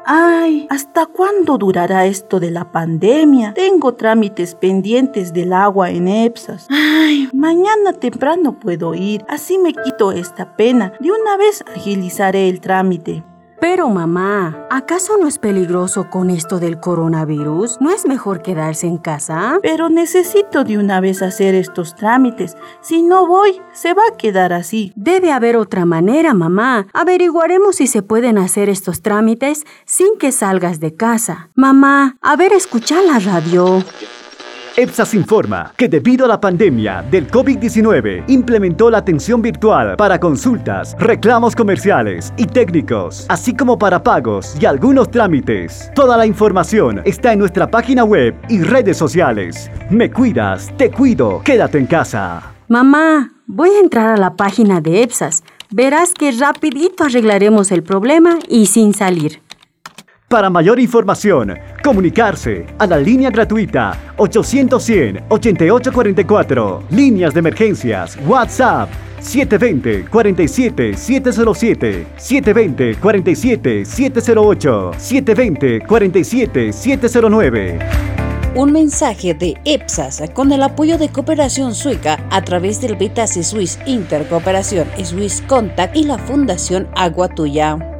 Ay, ¿hasta cuándo durará esto de la pandemia? Tengo trámites pendientes del agua en EPSAS. Ay, mañana temprano puedo ir, así me quito esta pena. De una vez agilizaré el trámite. Pero mamá, ¿acaso no es peligroso con esto del coronavirus? ¿No es mejor quedarse en casa? Pero necesito de una vez hacer estos trámites. Si no voy, se va a quedar así. Debe haber otra manera, mamá. Averiguaremos si se pueden hacer estos trámites sin que salgas de casa. Mamá, a ver, escucha la radio. EPSAS informa que debido a la pandemia del COVID-19 implementó la atención virtual para consultas, reclamos comerciales y técnicos, así como para pagos y algunos trámites. Toda la información está en nuestra página web y redes sociales. Me cuidas, te cuido, quédate en casa. Mamá, voy a entrar a la página de EPSAS. Verás que rapidito arreglaremos el problema y sin salir. Para mayor información, comunicarse a la línea gratuita 800-100-8844. Líneas de emergencias, WhatsApp 720-47-707, 720-47-708, 720-47-709. Un mensaje de EPSAS con el apoyo de Cooperación Sueca a través del Beta Swiss Intercooperación Swiss Contact y la Fundación Agua Tuya.